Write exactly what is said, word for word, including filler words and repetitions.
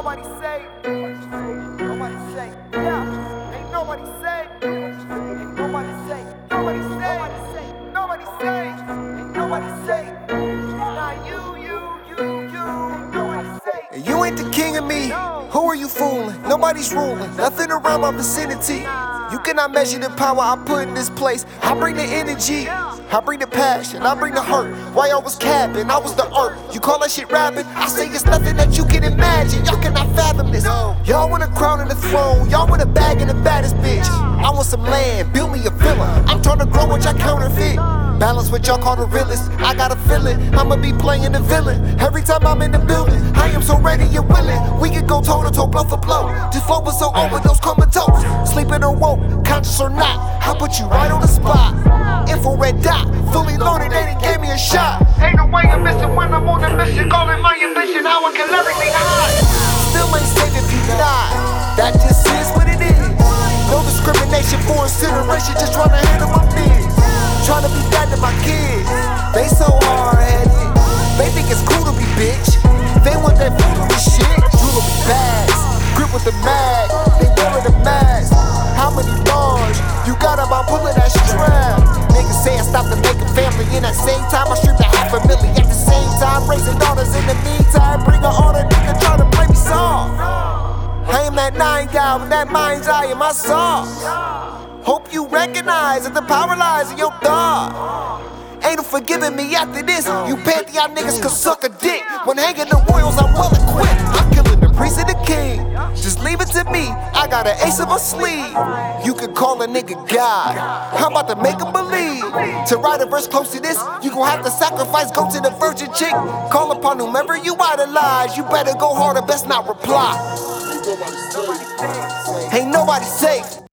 nobody safe. Nobody safe. Yeah. Ain't nobody safe. Ain't nobody safe. Nobody safe. Nobody safe. Ain't nobody safe. Not you, you, you, you. Ain't nobody safe. You ain't the king of me. Who are you fooling? Nobody's ruling. Nothing around my vicinity. You cannot measure the power I put in this place. I bring the energy, I bring the passion, I bring the hurt. Why I was capping, I was the art. You call that shit rapping? I say it's nothing that you can imagine. Y'all cannot fathom this. Y'all want a crown and a throne. Y'all want a bag and the baddest bitch. I want some land, build me a villa. I'm trying to grow what y'all counterfeit. Balance what y'all call the realest. I got a feeling I'ma be playing the villain every time I'm in the building. I am so ready and willing. We can go toe to toe, blow for blow. This flow was so overdose, comatose. Sleeping or woke, conscious or not, I put you right on the spot. Infrared dot, fully loaded, they done gave me a shot. Ain't no way I'm missing when I'm on a mission. Calling my ambition, how I can lyrically hide. Still ain't safe if you not. That just is what it is. No discrimination for incineration, just trying to handle my biz. Trying to be dad to my kids. They so hard-headed. They think it's cool to be bitch. They want that foolery shit. Jewelry bags, grip with the mag. They wearing the mask. How many bars you got about pulling that strap? Niggas say I stopped to make a family. In that same time, I stripped a half a million. At the same time, raising daughters in the meantime. Bring a order, nigga, try to play me soft. I am that nine guy with that mind's eye in my sauce. Hope you recognize that the power lies in your thought. Ain't no forgiving me after this. You pantheon niggas can suck a dick. When hanging the royals, I'm well equipped. I'm killing the priest and the king. Just leave it to me. I got an ace of a sleeve. You can call a nigga God. I'm about to make him believe. To write a verse close to this, you gon' have to sacrifice, go to the virgin chick. Call upon whomever you idolize. You better go hard or best not reply. Ain't nobody safe.